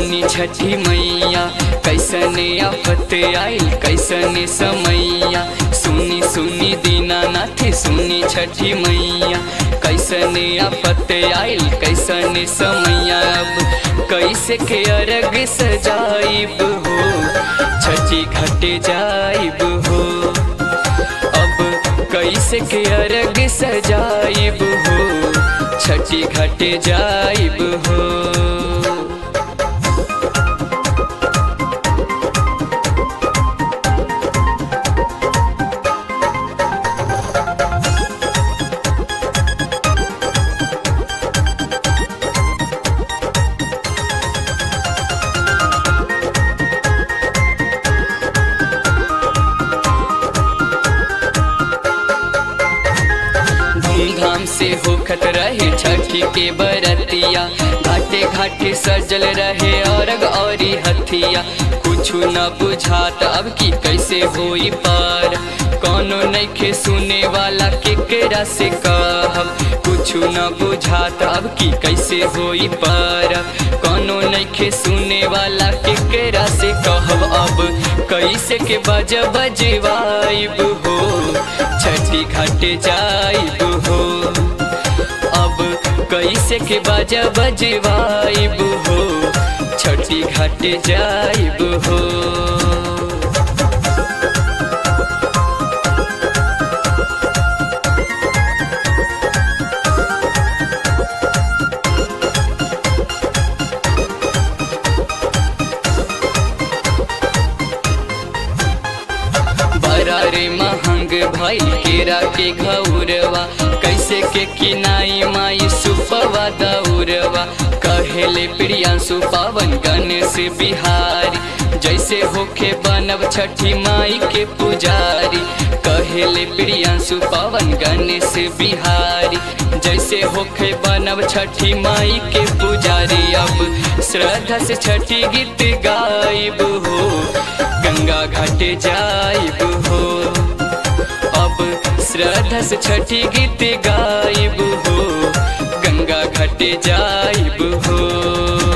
सुनी छठी मैया कैसने आफत आइल कैसने समैया। सुनी सुनी दीनानाथ सुनी छठी मैया कैसने आफत आइल कैसने समैया। अब कैसे के अर्घ सजाइब हो छठी घाटे जाइब हो। अब कैसे के अर्घ सजाइब हो छठी घाटे जाइब हो। धूमधाम से होखत रहे छठी के बरतिया। घाटे घाटे सजल रहे अर्घ औरी हथिया। कुछ न बुझात अब की कैसे होई पार। कौनो नइखे सुने वाला केकरा से कहब। कुछ न बुझात अब की कैसे होई पार। कौनो नइखे सुने वाला केकरा से कहब। अब कैसे के बजवाइब हो छठी घाटे जाइब हो। अब कैसे के बजवाइब हो छठी घाटे जाइब हो। बरारे महंग भाई केरा के घौरवा। कैसे के किनाई माई सुपवा दौरवा। कहेले प्रियांशु पावन गणेश बिहारी जैसे होखे बनब छठी माई के पुजारी। कहेले प्रियांशु पावन गणेश बिहारी जैसे होखे बनब छठी माई के पुजारी। अब श्रद्धा से छठी गीत गाइब हो गंगा घाटे जाइब हो। अब श्रद्धा से छठी गीत गाइब हो गंगा घाटे जाइब हो।